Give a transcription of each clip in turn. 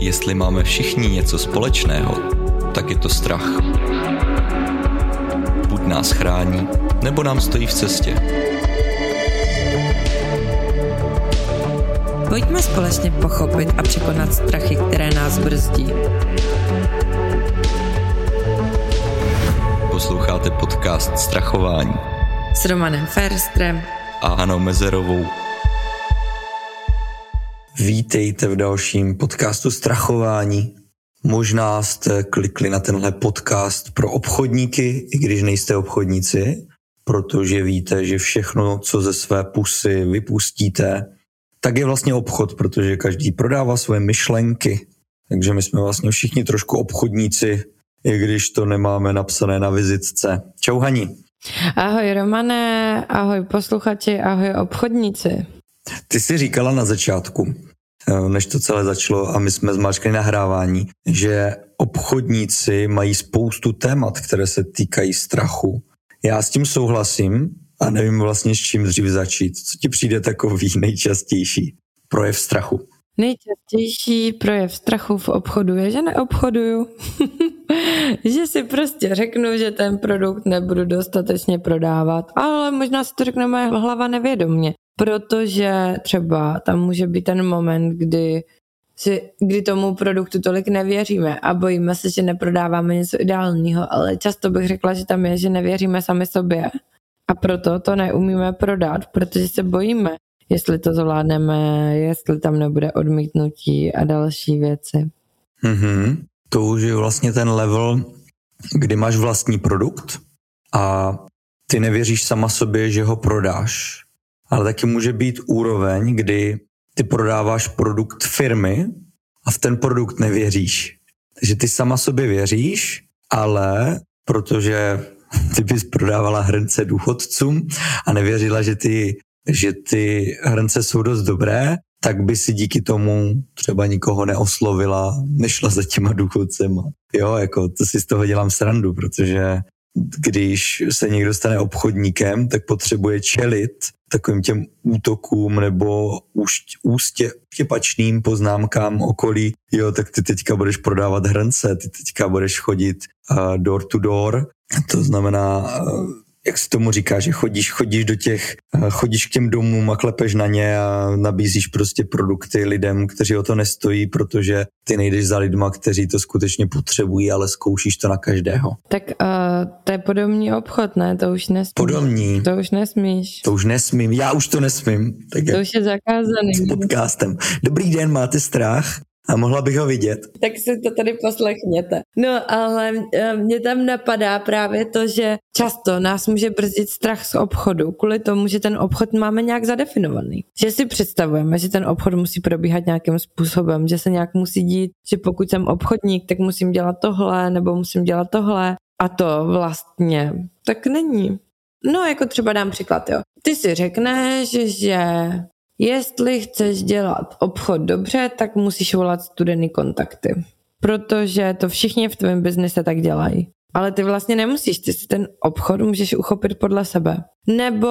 Jestli máme všichni něco společného, tak je to strach. Buď nás chrání, nebo nám stojí v cestě. Pojďme společně pochopit a překonat strachy, které nás brzdí. Posloucháte podcast Strachování S Romanem Ferstrem a Hanou Mezerovou. Vítejte v dalším podcastu Strachování. Možná jste klikli na tenhle podcast pro obchodníky, i když nejste obchodníci, protože víte, že všechno, co ze své pusy vypustíte, tak je vlastně obchod, protože každý prodává svoje myšlenky. Takže my jsme vlastně všichni trošku obchodníci, i když to nemáme napsané na vizitce. Čau Hani. Ahoj Romane, ahoj posluchači, ahoj obchodníci. Ty jsi říkala na začátku, než to celé začalo a my jsme zmáčkali nahrávání, že obchodníci mají spoustu témat, které se týkají strachu. Já s tím souhlasím a nevím vlastně s čím dřív začít. Co ti přijde takový nejčastější projev strachu? Nejčastější projev strachu v obchodu je, že neobchoduju. Že si prostě řeknu, že ten produkt nebudu dostatečně prodávat, ale možná si to řekne moje hlava nevědomně, protože třeba tam může být ten moment, kdy tomu produktu tolik nevěříme a bojíme se, že neprodáváme něco ideálního, ale často bych řekla, že tam je, že nevěříme sami sobě a proto to neumíme prodat, protože se bojíme, jestli to zvládneme, jestli tam nebude odmítnutí a další věci. To už je vlastně ten level, kdy máš vlastní produkt a ty nevěříš sama sobě, že ho prodáš. Ale taky může být úroveň, kdy ty prodáváš produkt firmy a v ten produkt nevěříš. Takže ty sama sobě věříš, ale protože ty bys prodávala hrnce důchodcům a nevěřila, že ty hrnce jsou dost dobré, tak by si díky tomu třeba nikoho neoslovila, nešla za těma důchodcema. Jo, jako to si z toho dělám srandu, protože když se někdo stane obchodníkem, tak potřebuje čelit takovým těm útokům nebo ústěpačným poznámkám okolí. Jo, tak ty teďka budeš prodávat hrnce, ty teďka budeš chodit door to door. To znamená, jak se tomu říká, že chodíš k těm domům a klepeš na ně a nabízíš prostě produkty lidem, kteří o to nestojí, protože ty nejdeš za lidma, kteří to skutečně potřebují, ale zkoušíš to na každého. Tak to je podobný obchod, ne? To už nesmíš. Podobný. To už nesmíš. To už nesmím, já už to nesmím. Tak to už je zakázaný. S podcastem. Dobrý den, máte strach? A mohla bych ho vidět. Tak si to tady poslechněte. No, ale mě tam napadá právě to, že často nás může brzdit strach z obchodu, kvůli tomu, že ten obchod máme nějak zadefinovaný. Že si představujeme, že ten obchod musí probíhat nějakým způsobem, že se nějak musí dít, že pokud jsem obchodník, tak musím dělat tohle, nebo musím dělat tohle. A to vlastně tak není. No, jako třeba dám příklad, jo. Ty si řekneš, že jestli chceš dělat obchod dobře, tak musíš volat studený kontakty. Protože to všichni v tvém biznise tak dělají. Ale ty vlastně nemusíš, ty si ten obchod můžeš uchopit podle sebe. Nebo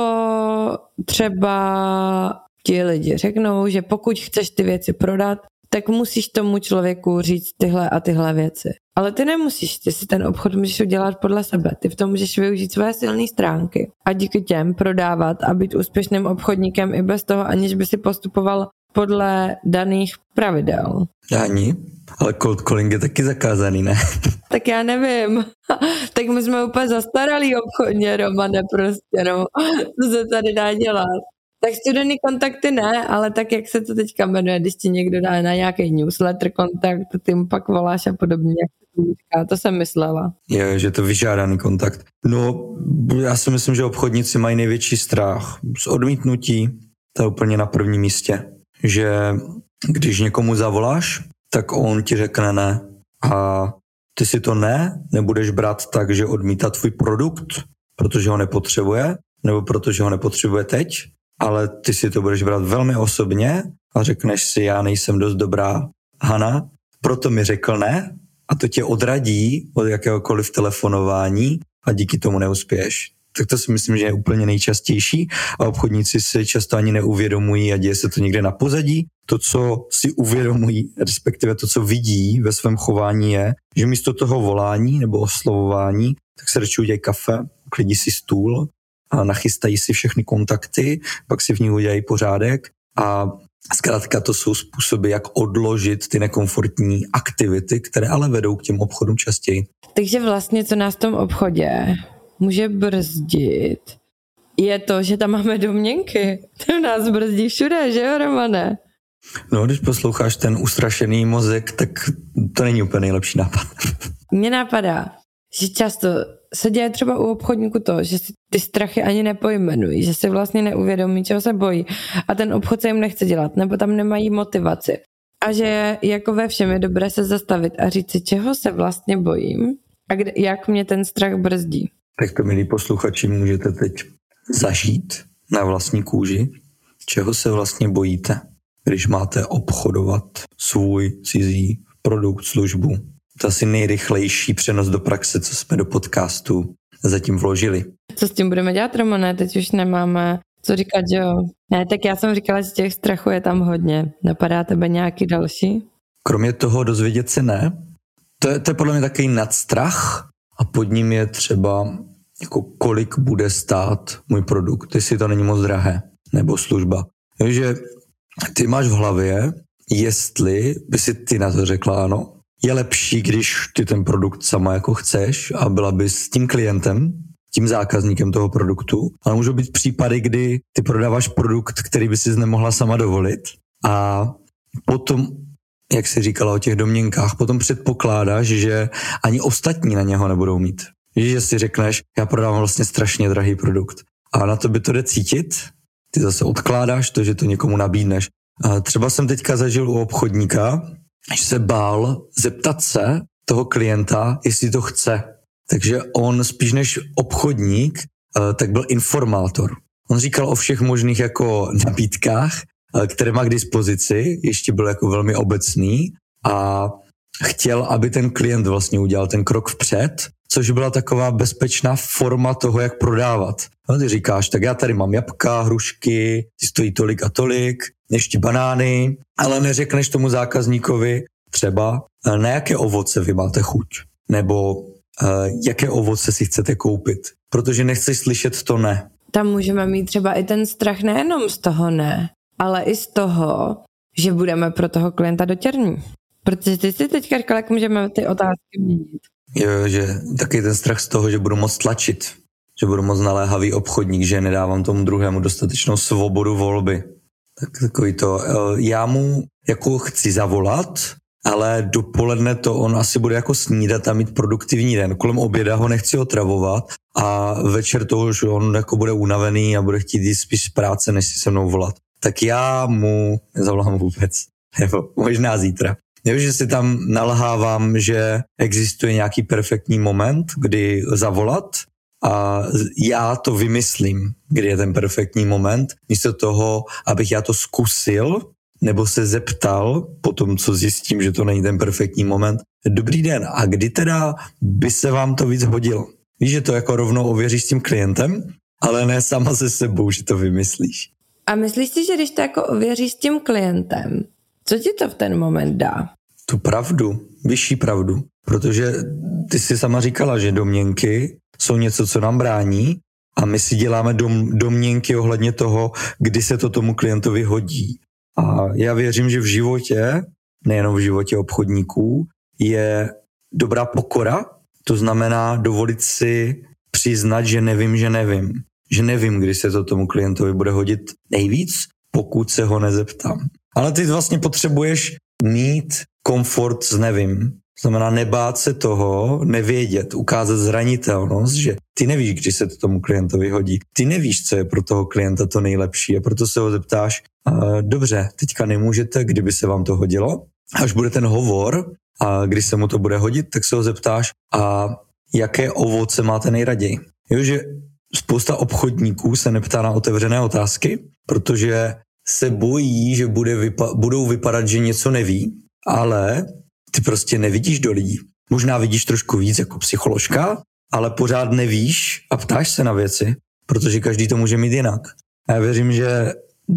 třeba ti lidi řeknou, že pokud chceš ty věci prodat, tak musíš tomu člověku říct tyhle a tyhle věci. Ale ty nemusíš, ty si ten obchod můžeš udělat podle sebe. Ty v tom můžeš využít své silné stránky a díky těm prodávat a být úspěšným obchodníkem i bez toho, aniž by si postupoval podle daných pravidel. Ani, ale cold calling je taky zakázaný, ne? Tak já nevím. Tak my jsme úplně zastaralí obchodně, Romane, prostě, no. Co se tady dá dělat? Tak studený kontakty ne, ale tak, jak se to teďka jmenuje, když ti někdo dá na nějaký newsletter kontakt, ty mu pak voláš a podobně, jak se to říká, to jsem myslela. Je, že to vyžádaný kontakt. No, já si myslím, že obchodníci mají největší strach z odmítnutí, to je úplně na prvním místě. Že když někomu zavoláš, tak on ti řekne ne a ty si to nebudeš brát tak, že odmítá tvůj produkt, protože ho nepotřebuje, nebo protože ho nepotřebuje teď, ale ty si to budeš brát velmi osobně a řekneš si, já nejsem dost dobrá Hana, proto mi řekl ne a to tě odradí od jakéhokoliv telefonování a díky tomu neuspěješ. tak to si myslím, že je úplně nejčastější a obchodníci si často ani neuvědomují a děje se to někde na pozadí. To, co si uvědomují, respektive to, co vidí ve svém chování je, že místo toho volání nebo oslovování, tak se radši udělají kafe, uklidí si stůl a nachystají si všechny kontakty, pak si v ní udělají pořádek a zkrátka to jsou způsoby, jak odložit ty nekomfortní aktivity, které ale vedou k těm obchodům častěji. Takže vlastně, co nás v tom obchodě může brzdit, je to, že tam máme domněnky. To nás brzdí všude, že jo, Romane? No, když posloucháš ten ustrašený mozek, tak to není úplně nejlepší nápad. Mně napadá, že často se děje třeba u obchodníku to, že si ty strachy ani nepojmenují, že si vlastně neuvědomí, čeho se bojí a ten obchod se jim nechce dělat, nebo tam nemají motivaci. A že jako ve všem je dobré se zastavit a říct si, čeho se vlastně bojím a jak mě ten strach brzdí. Tak to, milí posluchači, můžete teď zažít na vlastní kůži, čeho se vlastně bojíte, když máte obchodovat svůj cizí produkt, službu. To asi nejrychlejší přenos do praxe, co jsme do podcastu zatím vložili. Co s tím budeme dělat, Romane? Teď už nemáme co říkat, že jo? Ne, tak já jsem říkala, že těch strachů je tam hodně. Napadá tebe nějaký další? Kromě toho dozvědět se ne. To je podle mě takový nadstrach a pod ním je třeba jako kolik bude stát můj produkt, jestli to není moc drahé, nebo služba. Takže ty máš v hlavě, jestli by si ty na to řekla ano, je lepší, když ty ten produkt sama jako chceš a byla bys s tím klientem, tím zákazníkem toho produktu, ale můžou být případy, kdy ty prodáváš produkt, který by si nemohla sama dovolit a potom, jak jsi říkala o těch domněnkách, potom předpokládáš, že ani ostatní na něho nebudou mít. Že si řekneš, já prodávám vlastně strašně drahý produkt a na to by to jde cítit, ty zase odkládáš to, že to někomu nabídneš. A třeba jsem teďka zažil u obchodníka, že se bál zeptat se toho klienta, jestli to chce. Takže on spíš než obchodník, tak byl informátor. On říkal o všech možných jako nabídkách, které má k dispozici, ještě byl jako velmi obecný a chtěl, aby ten klient vlastně udělal ten krok vpřed, což byla taková bezpečná forma toho, jak prodávat. No, ty říkáš, tak já tady mám jabka, hrušky, ty stojí tolik a tolik, ještě banány, ale neřekneš tomu zákazníkovi třeba, na jaké ovoce vy máte chuť, nebo jaké ovoce si chcete koupit, protože nechceš slyšet to ne. Tam můžeme mít třeba i ten strach nejenom z toho ne, ale i z toho, že budeme pro toho klienta dotěrní. Protože ty si teďka říkal, jak můžeme ty otázky měnit. Jo, že taky ten strach z toho, že budu moc tlačit, že budu moc naléhavý obchodník, že nedávám tomu druhému dostatečnou svobodu volby. Tak takový to, já mu jako chci zavolat, ale dopoledne to on asi bude jako snídat a mít produktivní den. Kolem oběda ho nechci otravovat a večer to už on jako bude unavený a bude chtít jít spíš z práce, než si se mnou volat. Tak já mu nezavolám vůbec, nebo možná zítra. Jo, že si tam nalhávám, že existuje nějaký perfektní moment, kdy zavolat a já to vymyslím, kdy je ten perfektní moment, místo toho, abych já to zkusil nebo se zeptal po tom, co zjistím, že to není ten perfektní moment. Dobrý den, a kdy teda by se vám to víc hodilo? Víš, že to jako rovnou ověříš s tím klientem, ale ne sama se sebou, že to vymyslíš. A myslíš si, že když to jako ověříš s tím klientem, co ti to v ten moment dá? Tu pravdu, vyšší pravdu, protože ty jsi sama říkala, že domněnky jsou něco, co nám brání a my si děláme domněnky ohledně toho, kdy se to tomu klientovi hodí. A já věřím, že v životě, nejenom v životě obchodníků, je dobrá pokora, to znamená dovolit si přiznat, že nevím, že nevím, kdy se to tomu klientovi bude hodit nejvíc, pokud se ho nezeptám. Ale ty vlastně potřebuješ mít komfort s nevím. To znamená nebát se toho, nevědět, ukázat zranitelnost, že ty nevíš, kdy se to tomu klientovi hodí. Ty nevíš, co je pro toho klienta to nejlepší a proto se ho zeptáš, dobře, teďka nemůžete, kdyby se vám to hodilo. Až bude ten hovor a když se mu to bude hodit, tak se ho zeptáš, a jaké ovoce máte nejraději. Jo, že spousta obchodníků se neptá na otevřené otázky, protože se bojí, že budou vypadat, že něco neví, ale ty prostě nevidíš do lidí. Možná vidíš trošku víc jako psycholožka, ale pořád nevíš a ptáš se na věci, protože každý to může mít jinak. A já věřím, že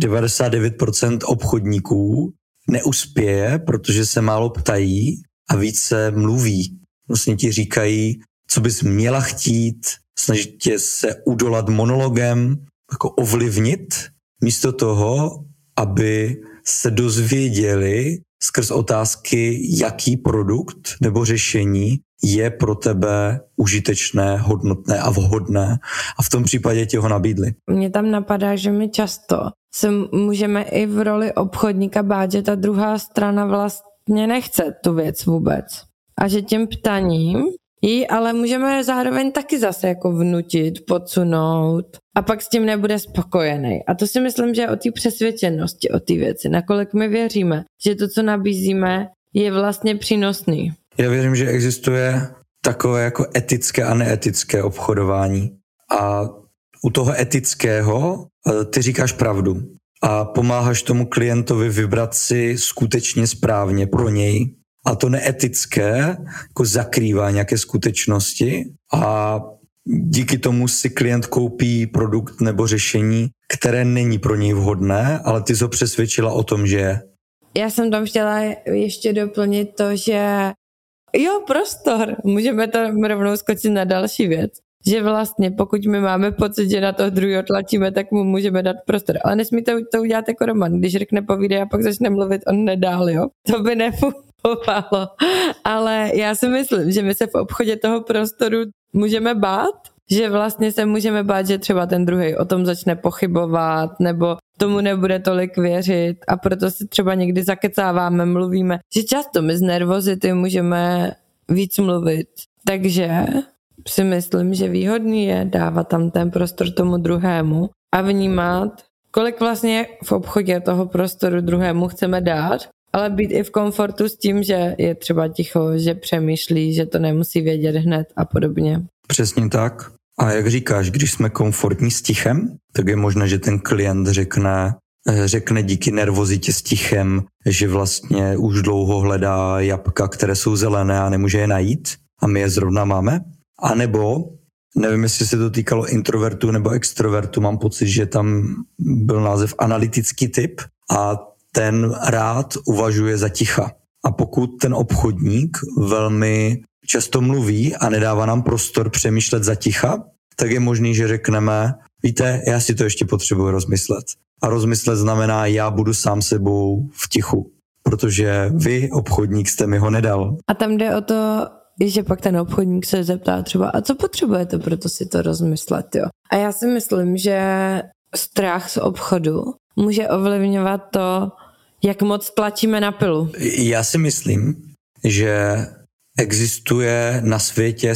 99% obchodníků neuspěje, protože se málo ptají a více mluví. Vlastně ti říkají, co bys měla chtít, snažit tě se udolat monologem, jako ovlivnit, místo toho, aby se dozvěděli skrz otázky, jaký produkt nebo řešení je pro tebe užitečné, hodnotné a vhodné a v tom případě ti ho nabídli. Mně tam napadá, že my často se můžeme i v roli obchodníka bát, že ta druhá strana vlastně nechce tu věc vůbec. A že tím ptaním jí ale můžeme zároveň taky zase jako vnutit, podsunout a pak s tím nebude spokojený. A to si myslím, že je o té přesvědčenosti, o té věci, nakolik my věříme, že to, co nabízíme, je vlastně přínosný. Já věřím, že existuje takové jako etické a neetické obchodování. A u toho etického ty říkáš pravdu a pomáháš tomu klientovi vybrat si skutečně správně pro něj. A to neetické jako zakrývá nějaké skutečnosti a díky tomu si klient koupí produkt nebo řešení, které není pro něj vhodné, ale ty jsi ho přesvědčila o tom, že je. Já jsem tam chtěla ještě doplnit to, že prostor, můžeme to rovnou skočit na další věc. Že vlastně pokud my máme pocit, že na toho druhého tlačíme, tak mu můžeme dát prostor. Ale nesmí to udělat jako Roman. Když řekne povídej a pak začne mluvit, on nedál, jo. To by nefungovalo. Ale já si myslím, že my se v obchodě toho prostoru můžeme bát, že vlastně se můžeme bát, že třeba ten druhý o tom začne pochybovat nebo tomu nebude tolik věřit a proto si třeba někdy zakecáváme, mluvíme, že často my z nervozity můžeme víc mluvit. Takže si myslím, že výhodný je dávat tam ten prostor tomu druhému a vnímat, kolik vlastně v obchodě toho prostoru druhému chceme dát, ale být i v komfortu s tím, že je třeba ticho, že přemýšlí, že to nemusí vědět hned a podobně. Přesně tak. A jak říkáš, když jsme komfortní s tichem, tak je možné, že ten klient řekne díky nervozitě s tichem, že vlastně už dlouho hledá jabka, které jsou zelené a nemůže je najít a my je zrovna máme. A nebo, nevím, jestli se to týkalo introvertu nebo extrovertu, mám pocit, že tam byl název analytický typ a ten rád uvažuje za ticha. A pokud ten obchodník velmi často mluví a nedává nám prostor přemýšlet za ticha, tak je možný, že řekneme, víte, já si to ještě potřebuji rozmyslet. A rozmyslet znamená, já budu sám sebou v tichu, protože vy, obchodník, jste mi ho nedal. A tam jde o to, že pak ten obchodník se zeptá třeba, a co potřebujete, proto si to rozmyslet, jo. A já si myslím, že strach z obchodu může ovlivňovat to, jak moc tlačíme na pilu. Já si myslím, že existuje na světě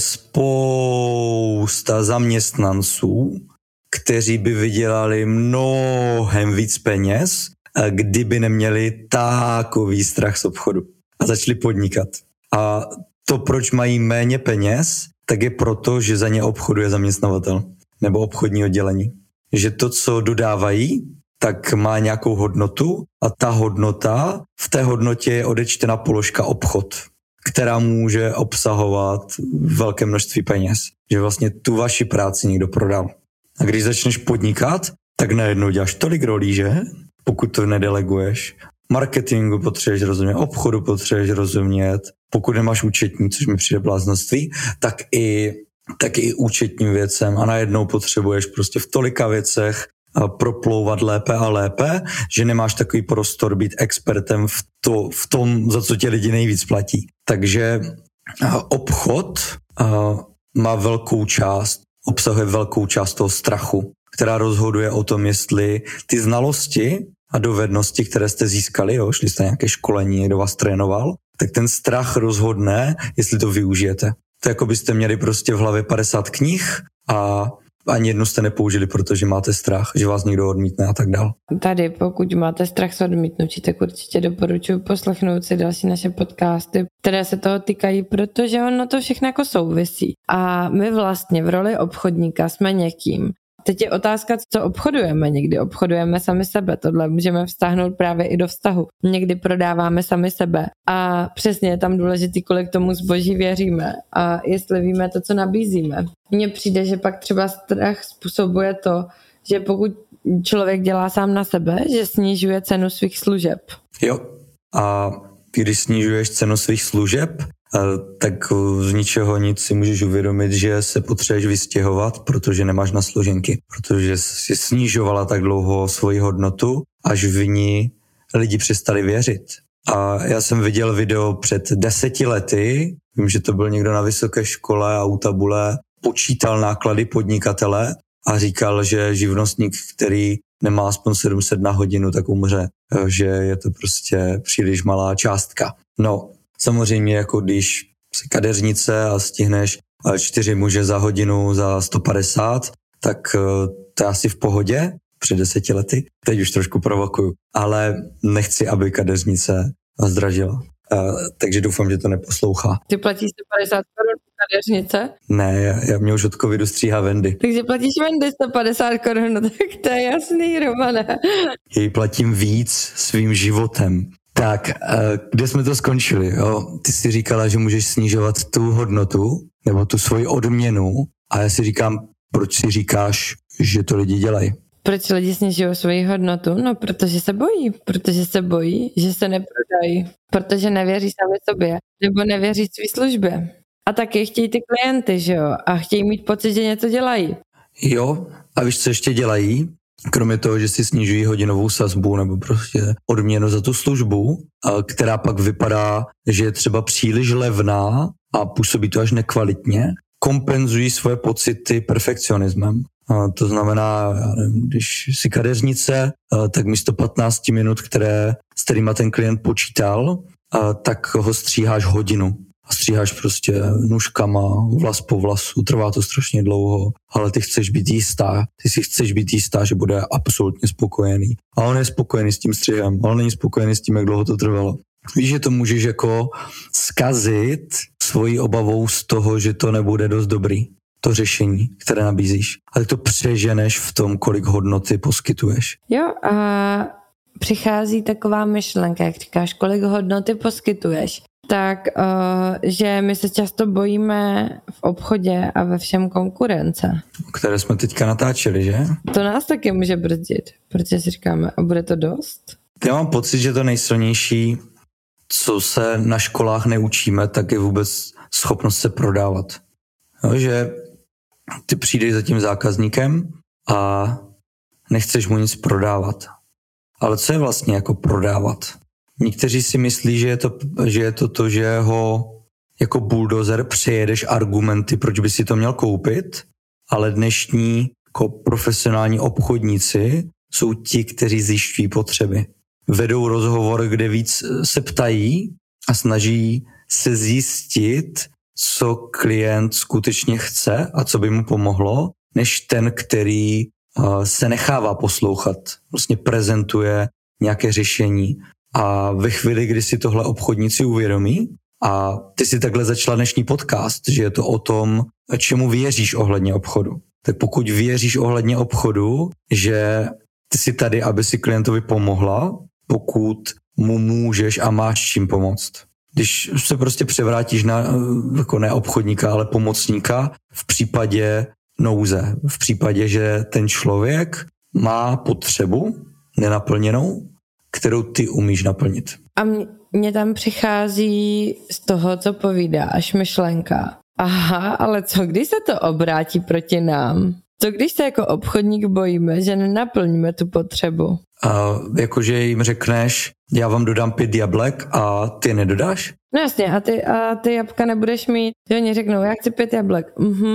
spousta zaměstnanců, kteří by vydělali mnohem víc peněz, kdyby neměli takový strach z obchodu a začali podnikat. A to, proč mají méně peněz, tak je proto, že za ně obchoduje zaměstnavatel nebo obchodní oddělení. Že to, co dodávají, tak má nějakou hodnotu a ta hodnota, v té hodnotě je odečtena položka obchod, která může obsahovat velké množství peněz. Že vlastně tu vaši práci někdo prodal. A když začneš podnikat, tak najednou děláš tolik rolí, že? Pokud to nedeleguješ. Marketingu potřebuješ rozumět, obchodu potřebuješ rozumět. Pokud nemáš účetní, což mi přijde bláznoství, tak i účetním věcem a najednou potřebuješ prostě v tolika věcech proplouvat lépe a lépe, že nemáš takový prostor být expertem v tom, za co tě lidi nejvíc platí. Takže obchod má obsahuje velkou část toho strachu, která rozhoduje o tom, jestli ty znalosti a dovednosti, které jste získali, šli jste na nějaké školení, někdo vás trénoval, tak ten strach rozhodne, jestli to využijete. To jako byste měli prostě v hlavě 50 knih a ani jednu jste nepoužili, protože máte strach, že vás někdo odmítne a tak dál. Tady, pokud máte strach z odmítnutí, tak určitě doporučuji poslechnout si další naše podcasty, které se toho týkají, protože ono to všechno jako souvisí. A my vlastně v roli obchodníka jsme někým, teď je otázka, co obchodujeme. Někdy obchodujeme sami sebe, tohle můžeme vztáhnout právě i do vztahu. Někdy prodáváme sami sebe a přesně je tam důležitý, kolik tomu zboží věříme a jestli víme to, co nabízíme. Mně přijde, že pak třeba strach způsobuje to, že pokud člověk dělá sám na sebe, že snižuje cenu svých služeb. Jo, a když snižuješ cenu svých služeb, tak z ničeho nic si můžeš uvědomit, že se potřebuješ vystěhovat, protože nemáš na složenky, protože jsi snižovala tak dlouho svoji hodnotu, až v ní lidi přestali věřit. A já jsem viděl video před 10 lety, vím, že to byl někdo na vysoké škole a u tabule počítal náklady podnikatele a říkal, že živnostník, který nemá aspoň 700 na hodinu, tak umře, že je to prostě příliš malá částka. No, samozřejmě jako když jsi kadeřnice a stihneš 4 muže za hodinu za 150, tak to je asi v pohodě před 10 lety. Teď už trošku provokuju, ale nechci, aby kadeřnice zdražila. Takže doufám, že to neposlouchá. Ty platíš 150 korun kadeřnice? Ne, já mě už od covidu stříhá Wendy. Takže platíš Wendy 150 korun, no tak to je jasný, Romane. Jej platím víc svým životem. Tak, kde jsme to skončili? Jo? Ty jsi říkala, že můžeš snižovat tu hodnotu nebo tu svoji odměnu a já si říkám, proč si říkáš, že to lidi dělají? Proč lidi snižují svoji hodnotu? No, protože se bojí, že se neprodají, protože nevěří sami sobě, nebo nevěří svý službě. A taky chtějí ty klienty, že jo? A chtějí mít pocit, že něco dělají. Jo, a víš, co ještě dělají? Kromě toho, že si snižují hodinovou sazbu nebo prostě odměnu za tu službu, která pak vypadá, že je třeba příliš levná a působí to až nekvalitně, kompenzují svoje pocity perfekcionismem. To znamená, když si kadeřnice, tak místo 15 minut, s kterýma ten klient počítal, tak ho stříháš hodinu. A stříháš prostě nůžkama, vlas po vlasu, trvá to strašně dlouho, ale ty si chceš být jistá, že bude absolutně spokojený. A on je spokojený s tím střihem, ale není spokojený s tím, jak dlouho to trvalo. Víš, že to můžeš jako zkazit svojí obavou z toho, že to nebude dost dobrý, to řešení, které nabízíš. Ale to přeženeš v tom, kolik hodnoty poskytuješ. Jo, a přichází taková myšlenka, jak říkáš, kolik hodnoty poskytuješ. Tak, že my se často bojíme v obchodě a ve všem konkurence. Které jsme teďka natáčeli, že? To nás taky může brzdit, protože si říkáme, a bude to dost? Já mám pocit, že to nejsilnější, co se na školách neučíme, tak je vůbec schopnost se prodávat. No, že ty přijdeš za tím zákazníkem a nechceš mu nic prodávat. Ale co je vlastně jako prodávat? Někteří si myslí, že je to, že ho jako buldozer přejedeš argumenty, proč by si to měl koupit, ale dnešní jako profesionální obchodníci jsou ti, kteří zjišťují potřeby. Vedou rozhovor, kde víc se ptají a snaží se zjistit, co klient skutečně chce a co by mu pomohlo, než ten, který se nechává poslouchat, vlastně prezentuje nějaké řešení. A ve chvíli, kdy si tohle obchodníci uvědomí, a ty si takhle začala dnešní podcast, že je to o tom, čemu věříš ohledně obchodu. Tak pokud věříš ohledně obchodu, že ty jsi tady, aby si klientovi pomohla, pokud mu můžeš a máš čím pomoct. Když se prostě převrátíš na jako ne obchodníka, ale pomocníka v případě nouze, v případě, že ten člověk má potřebu nenaplněnou, kterou ty umíš naplnit. A mně tam přichází z toho, co povídáš, myšlenka. Aha, ale co když se to obrátí proti nám? Co když se jako obchodník bojíme, že nenaplníme tu potřebu? Jakože jim řekneš, já vám dodám 5 jablek a ty nedodáš? No jasně, a ty jabka nebudeš mít. Že oni řeknou, já chci 5 jablek.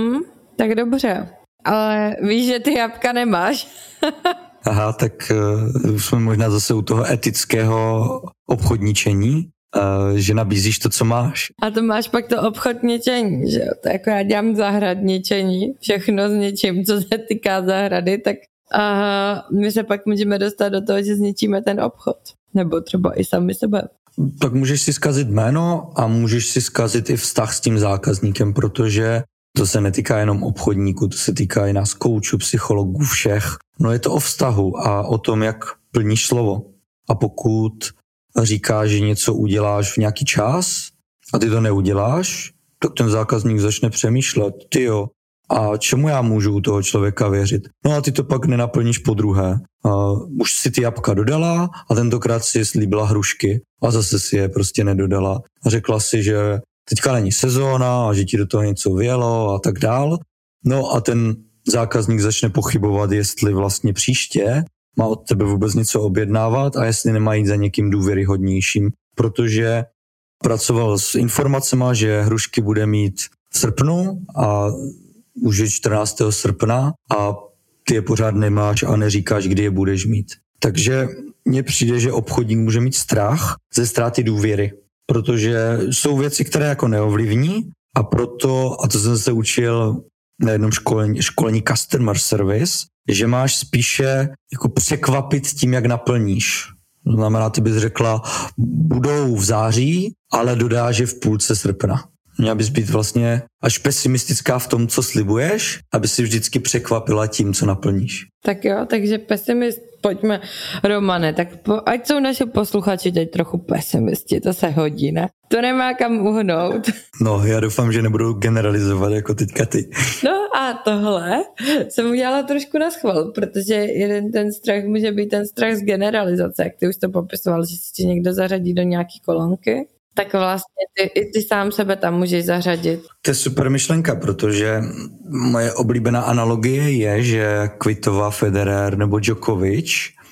Tak dobře. Ale víš, že ty jabka nemáš. Aha, tak jsme možná zase u toho etického obchodničení, že nabízíš to, co máš. A to máš pak to obchodničení, že jo? To jako já dělám zahradničení, všechno s něčím, co se týká zahrady, tak my se pak můžeme dostat do toho, že zničíme ten obchod. Nebo třeba i sami sebe. Tak můžeš si zkazit jméno a můžeš si zkazit i vztah s tím zákazníkem, protože To se netýká jenom obchodníků, to se týká i nás koučů, psychologů, všech. No je to o vztahu a o tom, jak plníš slovo. A pokud říkáš, že něco uděláš v nějaký čas a ty to neuděláš, tak ten zákazník začne přemýšlet, tyjo, a čemu já můžu u toho člověka věřit? No a ty to pak nenaplníš podruhé. Už si ty jabka dodala a tentokrát si slíbila hrušky a zase si je prostě nedodala. A řekla si, že teďka není sezóna a že ti do toho něco vyjelo a tak dál. No a ten zákazník začne pochybovat, jestli vlastně příště má od tebe vůbec něco objednávat a jestli nemá jít za někým důvěryhodnějším, protože pracoval s informacemi, že hrušky bude mít v srpnu a už je 14. srpna a ty je pořád nemáš a neříkáš, kdy je budeš mít. Takže mně přijde, že obchodník může mít strach ze ztráty důvěry, protože jsou věci, které jako neovlivní a proto, a to jsem se učil na jednom školení customer service, že máš spíše jako překvapit tím, jak naplníš. To znamená, ty bys řekla, budou v září, ale dodáš je v půlce srpna. Měla bys být vlastně až pesimistická v tom, co slibuješ, aby si vždycky překvapila tím, co naplníš. Tak jo, takže pesimist, pojďme, Romane, tak ať jsou naše posluchači teď trochu pesimisti, to se hodí, ne? To nemá kam uhnout. No, já doufám, že nebudou generalizovat jako teďka ty. No a tohle jsem udělala trošku na schvál, protože jeden ten strach může být ten strach z generalizace, jak ty už to popisoval, že si někdo zařadí do nějaký kolonky. Tak vlastně ty sám sebe tam můžeš zařadit. To je super myšlenka, protože moje oblíbená analogie je, že Kvitova, Federer nebo Djokovic,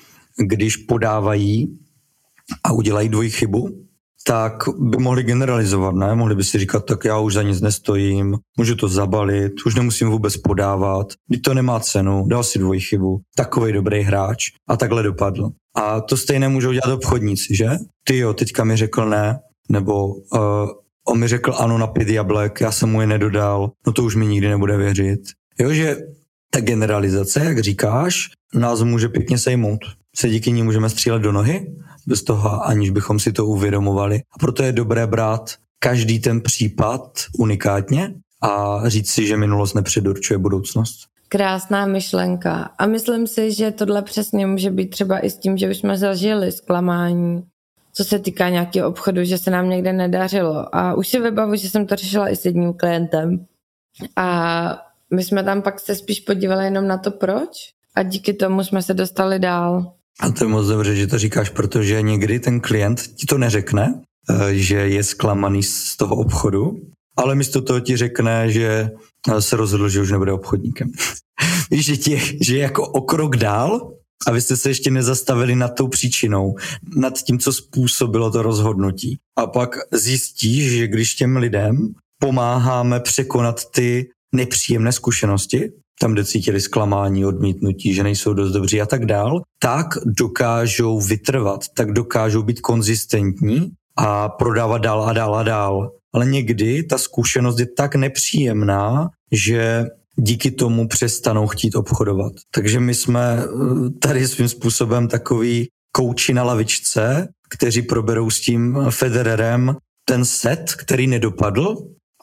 když podávají a udělají dvojí chybu, tak by mohli generalizovat, ne? Mohli by si říkat, tak já už za nic nestojím, můžu to zabalit, už nemusím vůbec podávat, když to nemá cenu, dal si dvojí chybu, takovej dobrý hráč a takhle dopadl. A to stejné můžou dělat obchodníci, že? Ty jo, teďka mi řekl ne, nebo on mi řekl ano na 5 jablek, já jsem mu je nedodal, no to už mi nikdy nebude věřit. Jo, že ta generalizace, jak říkáš, nás může pěkně sejmout. Se díky ní můžeme střílet do nohy, bez toho, aniž bychom si to uvědomovali. A proto je dobré brát každý ten případ unikátně a říct si, že minulost nepředurčuje budoucnost. Krásná myšlenka. A myslím si, že tohle přesně může být třeba i s tím, že už jsme zažili zklamání, co se týká nějakého obchodu, že se nám někde nedařilo. A už si vybavu, že jsem to řešila i s jedním klientem. A my jsme tam pak se spíš podívali jenom na to, proč. A díky tomu jsme se dostali dál. A to je moc dobře, že to říkáš, protože někdy ten klient ti to neřekne, že je zklamaný z toho obchodu, ale místo toho ti řekne, že se rozhodl, že už nebude obchodníkem. Víš, že je jako o krok dál a vy jste se ještě nezastavili nad tou příčinou, nad tím, co způsobilo to rozhodnutí. A pak zjistíš, že když těm lidem pomáháme překonat ty nepříjemné zkušenosti, tam, kde cítili zklamání, odmítnutí, že nejsou dost dobří a tak dál, tak dokážou vytrvat, tak dokážou být konzistentní a prodávat dál a dál a dál. Ale někdy ta zkušenost je tak nepříjemná, že díky tomu přestanou chtít obchodovat. Takže my jsme tady svým způsobem takový kouči na lavičce, kteří proberou s tím Federerem ten set, který nedopadl,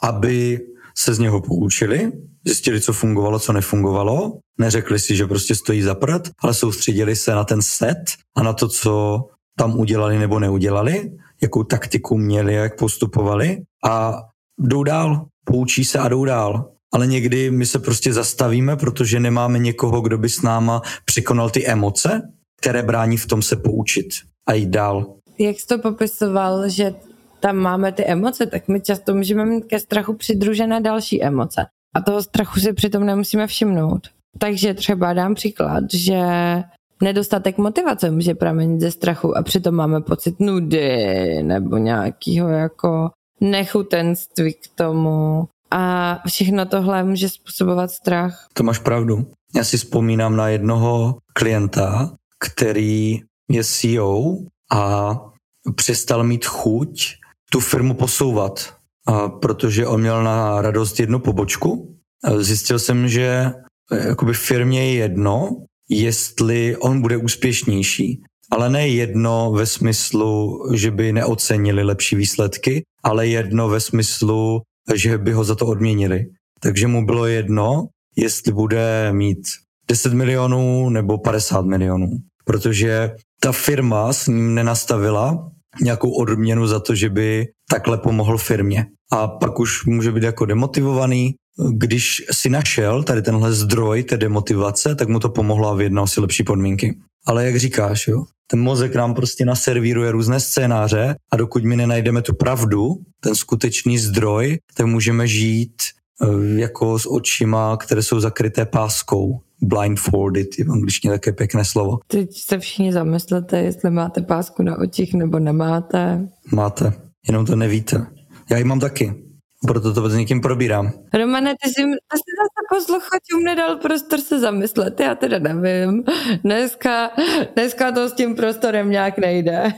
aby se z něho poučili, zjistili, co fungovalo, co nefungovalo, neřekli si, že prostě stojí za prd, ale soustředili se na ten set a na to, co tam udělali nebo neudělali, jakou taktiku měli, jak postupovali a jdou dál, poučí se a jdou dál. Ale někdy my se prostě zastavíme, protože nemáme někoho, kdo by s náma překonal ty emoce, které brání v tom se poučit a jít dál. Jak jsi to popisoval, že tam máme ty emoce, tak my často můžeme mít ke strachu přidružené další emoce. A toho strachu si přitom nemusíme všimnout. Takže třeba dám příklad, že nedostatek motivace může pramenit ze strachu a přitom máme pocit nudy nebo nějakého jako nechutenství k tomu. A všechno tohle může způsobovat strach. To máš pravdu. Já si vzpomínám na jednoho klienta, který je CEO a přestal mít chuť tu firmu posouvat, protože on měl na radost jednu pobočku. Zjistil jsem, že jakoby firmě je jedno, jestli on bude úspěšnější, ale ne jedno ve smyslu, že by neocenili lepší výsledky, ale jedno ve smyslu, že by ho za to odměnili. takže mu bylo jedno, jestli bude mít 10 milionů nebo 50 milionů, protože ta firma s ním nenastavila nějakou odměnu za to, že by takhle pomohl firmě. A pak už může být jako demotivovaný. Když si našel tady tenhle zdroj té demotivace, tak mu to pomohlo a vyjednal si lepší podmínky. Ale jak říkáš, jo, ten mozek nám prostě naservíruje různé scénáře a dokud my nenajdeme tu pravdu, ten skutečný zdroj, tak můžeme žít jako s očima, které jsou zakryté páskou. Blindfolded je v angličtině také pěkné slovo. Teď se všichni zamyslete, jestli máte pásku na očích nebo nemáte. Máte, jenom to nevíte. Já ji mám taky, proto to s někým probírám. Romane, ty jsi zase posluchačům nedal prostor se zamyslet, já teda nevím. Dneska to s tím prostorem nějak nejde.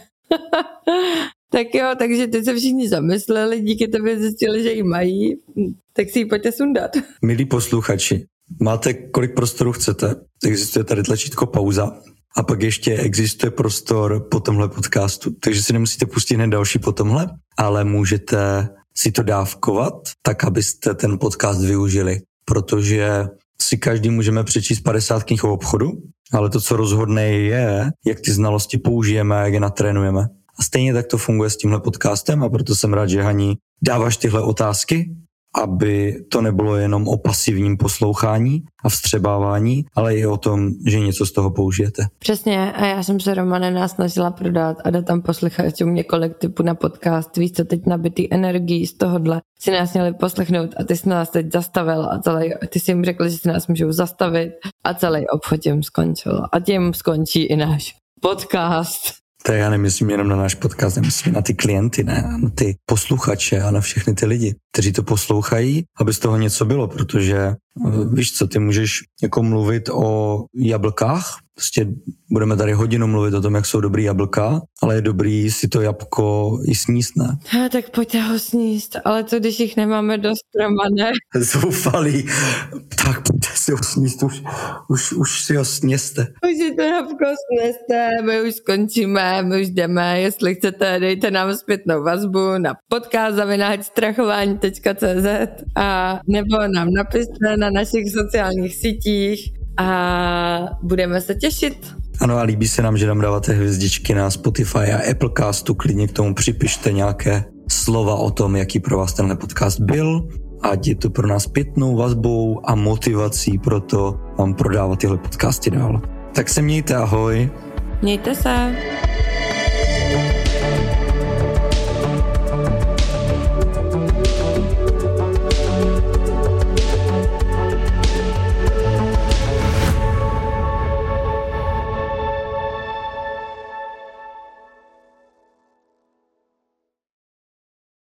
Tak jo, takže ty se všichni zamysleli, díky tobě zjistili, že ji mají, tak si ji pojďte sundat. Milí posluchači, máte kolik prostoru chcete, existuje tady tlačítko pauza a pak ještě existuje prostor po tomhle podcastu, takže si nemusíte pustit hned další po tomhle, ale můžete si to dávkovat, tak abyste ten podcast využili, protože si každý můžeme přečíst 50 knih o obchodu, ale to, co rozhodne je, jak ty znalosti použijeme a jak je natrénujeme. A stejně tak to funguje s tímhle podcastem a proto jsem rád, že Hani dáváš tyhle otázky, aby to nebylo jenom o pasivním poslouchání a vstřebávání, ale i o tom, že něco z toho použijete. Přesně, a já jsem se, Romane, nás snažila prodat a dát tam posluchačům několik typů na podcast. Víš co, teď nabitý energií z tohohle si nás měli poslechnout a ty jsi nás teď zastavil a ty jsi jim řekl, že si nás můžou zastavit a celý obchod tím skončil. A tím skončí i náš podcast. To já nemyslím jenom na náš podcast, nemyslím na ty klienty, ne, na ty posluchače a na všechny ty lidi, kteří to poslouchají, aby z toho něco bylo, protože víš co, ty můžeš jako mluvit o jablkách, prostě budeme tady hodinu mluvit o tom, jak jsou dobrý jablka, ale je dobrý si to jabko i sníst, ne? Tak pojďte ho sníst, ale to, když jich nemáme dost, Romane. Zoufalý, tak pojďte si ho sníst, už si ho sněste. Už si to jabko sneste, my už skončíme, my už jdeme, jestli chcete, dejte nám zpětnou vazbu na podcast@strachování.cz a nebo nám napište na našich sociálních sítích a budeme se těšit. Ano, a líbí se nám, že nám dáváte hvězdičky na Spotify a Applecastu, klidně k tomu připište nějaké slova o tom, jaký pro vás tenhle podcast byl, ať je to pro nás zpětnou vazbou a motivací pro to vám prodávat tyhle podcasty dál. Tak se mějte, ahoj. Mějte se.